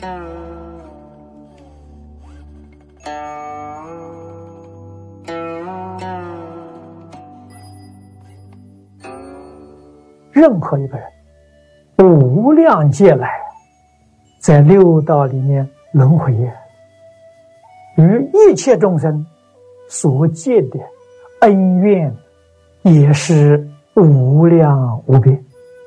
任何一个人，无量劫来，在六道里面轮回，与一切众生所结的恩怨，也是无量无边。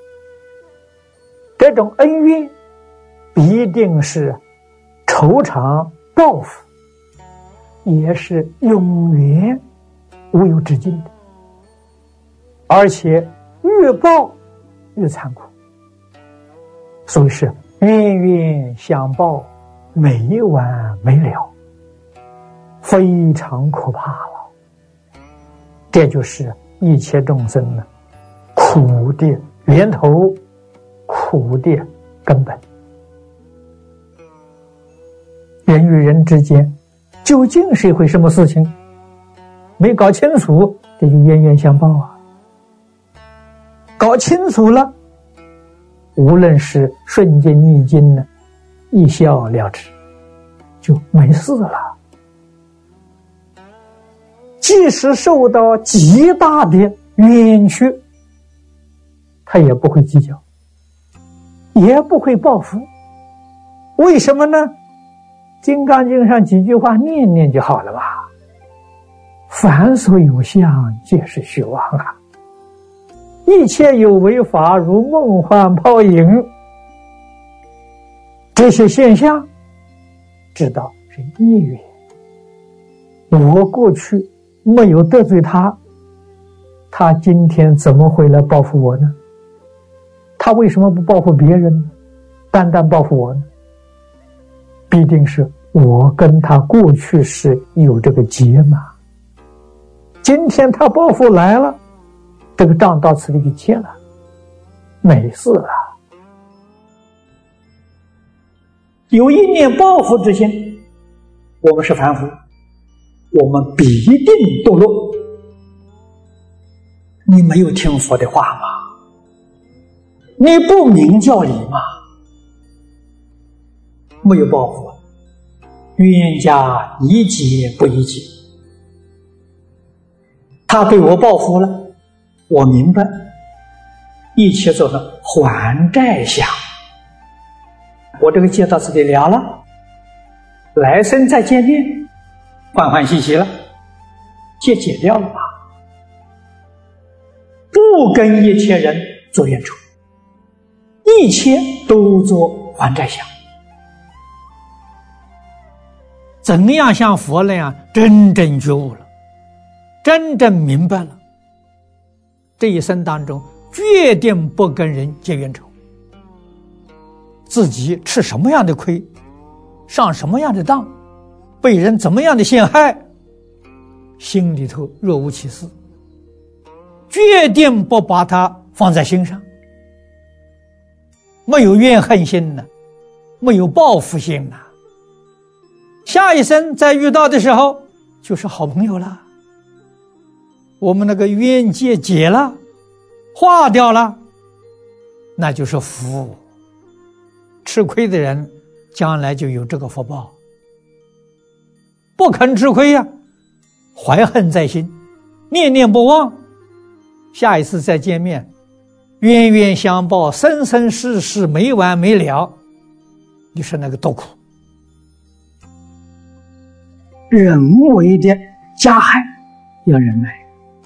这种恩怨必定是酬偿报复，也是永远无有止境的，而且越报越残酷，所以是冤冤相报，没完没了，非常可怕了。这就是一切众生呢苦的源头，苦的根本。人与人之间究竟是一回什么事情？没搞清楚，这就冤冤相报啊。搞清楚了，无论是顺境逆境呢，一笑了之，就没事了。即使受到极大的冤屈，他也不会计较，也不会报复。为什么呢？金刚经上几句话念念就好了吧。凡所有相，皆是虚妄啊。一切有为法，如梦幻泡影。这些现象，知道是业缘。我过去没有得罪他，他今天怎么会来报复我呢？他为什么不报复别人呢？单单报复我呢？必定是我跟他过去是有这个结嘛。今天他报复来了，这个账到此地就结了，没事了。有一念报复之心，我们是凡夫，我们必定堕落。你没有听佛的话吗？你不明教理吗？没有报复，冤家宜解不宜结。他对我报复了，我明白，一起做成还债想。我这个劫到此地了了，来生再见面，欢欢喜喜了，劫解掉了吧？不跟一切人做冤仇，一切都做还债想。怎样像佛那样真正觉悟了，真正明白了，这一生当中决定不跟人结冤仇，自己吃什么样的亏，上什么样的当，被人怎么样的陷害，心里头若无其事，决定不把它放在心上，没有怨恨心呢，没有报复心呢，下一生再遇到的时候就是好朋友了。我们那个冤结解了，化掉了，那就是福。吃亏的人将来就有这个福报，不肯吃亏呀，怀恨在心，念念不忘，下一次再见面，冤冤相报，生生世世没完没了，你说那个多苦。人为的加害要忍耐，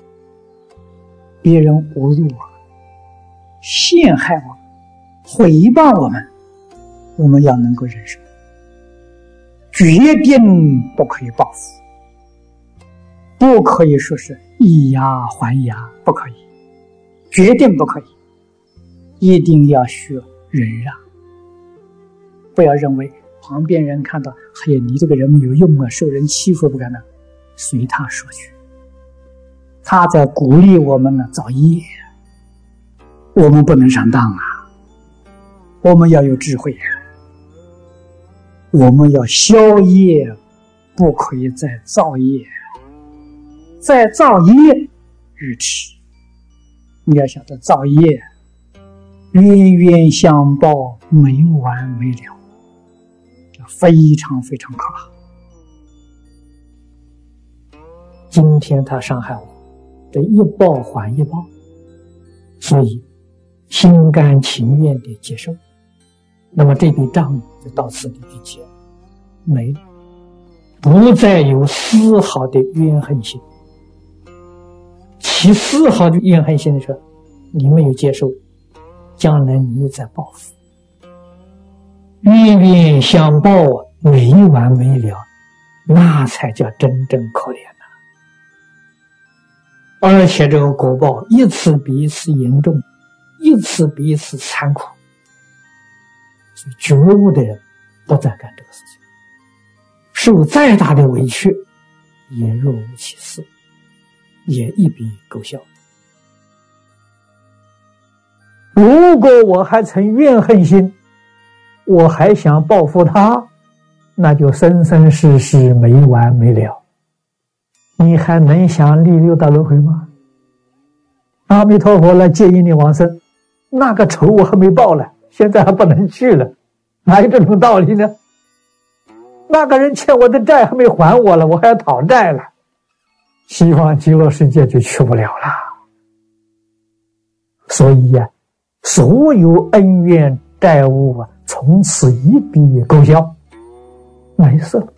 别人侮辱我，陷害我，毁谤我们，我们要能够忍受，决定不可以报复，不可以说是以牙还牙，不可以，决定不可以，一定要学忍让。不要认为旁边人看到，哎呀，你这个人没有用啊，受人欺负不敢当，随他说去，他在鼓励我们呢造业，我们不能上当啊，我们要有智慧啊，我们要消业，不可以再造业，再造业愚痴。你要晓得造业冤冤相报，没完没了， 非常非常可怕。今天他伤害我，这一报还一报，所以心甘情愿地接受，那么这笔账就到此地就结了，没了，不再有丝毫的怨恨心。起丝毫的怨恨心的时候，你没有接受，将来你又在报复，冤冤相报没完没了，那才叫真正可怜呐。而且这个果报一次比一次严重，一次比一次残酷，所以觉悟的人不再干这个事情，受再大的委屈也若无其事，也一笔勾销。如果我还存怨恨心，我还想报复他，那就生生世世没完没了，你还能想历六道轮回吗？阿弥陀佛来接引你往生，那个仇我还没报了，现在还不能去了，哪有这种道理呢？那个人欠我的债还没还我了，我还要讨债了，西方极乐世界就去不了了。所以呀，所有恩怨债务啊，从此一笔勾销，没事了。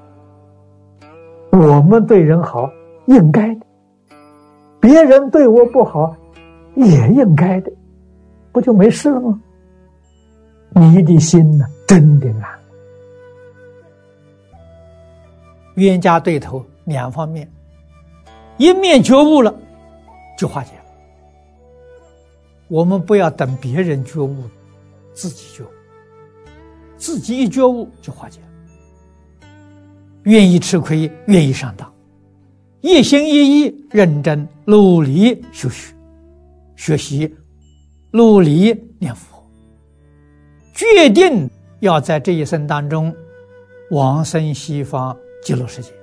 我们对人好，应该的；别人对我不好，也应该的，不就没事了吗？你的心呢，真的安。冤家对头两方面，一面觉悟了，就化解了。我们不要等别人觉悟，自己觉悟，自己一觉悟就化解了。愿意吃亏，愿意上当，一心一意认真努力学习，努力念佛，决定要在这一生当中往生西方极乐世界。